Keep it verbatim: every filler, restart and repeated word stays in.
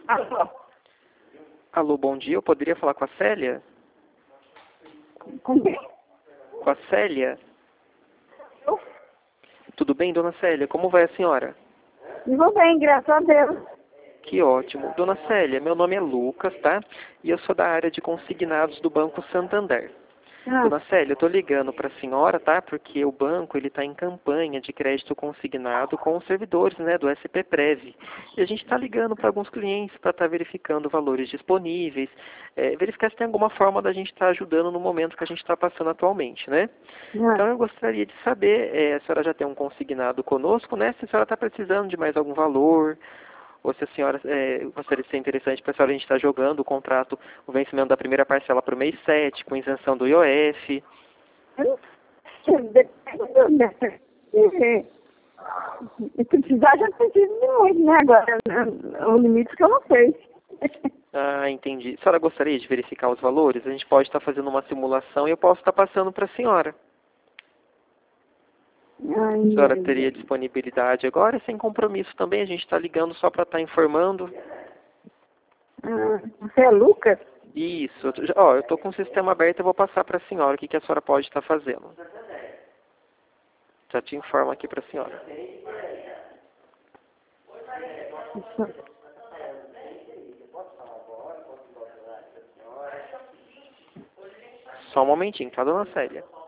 Alô? Alô, bom dia. Eu poderia falar com a Célia? Com quem? Com a Célia? Eu? Tudo bem, dona Célia? Como vai a senhora? E vou bem, graças a Deus. Que ótimo. Dona Célia, meu nome é Lucas, tá? E eu sou da área de consignados do Banco Santander. Ah, Dona Célia, eu tô ligando para a senhora, tá? Porque o banco, ele tá em campanha de crédito consignado com os servidores, né, do S P Prev. E a gente está ligando para alguns clientes para estar verificando valores disponíveis, é, verificar se tem alguma forma da gente estar ajudando no momento que a gente está passando atualmente, né? Então ah. eu gostaria de saber, é, a senhora já tem um consignado conosco, né? Se a senhora está precisando de mais algum valor, ou se a senhora é, gostaria de ser interessante para a senhora a gente estar jogando o contrato, o vencimento da primeira parcela para o mês sete, com isenção do I O F. Eu não sei, depende dessa. E se precisar, já preciso de muito, né? Agora, né, o limite que eu não sei. Ah, entendi. A senhora gostaria de verificar os valores? A gente pode estar fazendo uma simulação e eu posso estar passando para a senhora. Ai, A senhora ai, teria ai. disponibilidade agora, sem compromisso também. A gente está ligando só para estar informando. Ah, você é Lucas? Isso. Eu tô- já- Ó, eu estou com o sistema aberto, eu vou passar para a senhora o que, que a senhora pode estar fazendo. Já te informo aqui para a senhora. Só um momentinho, tá, dona Célia?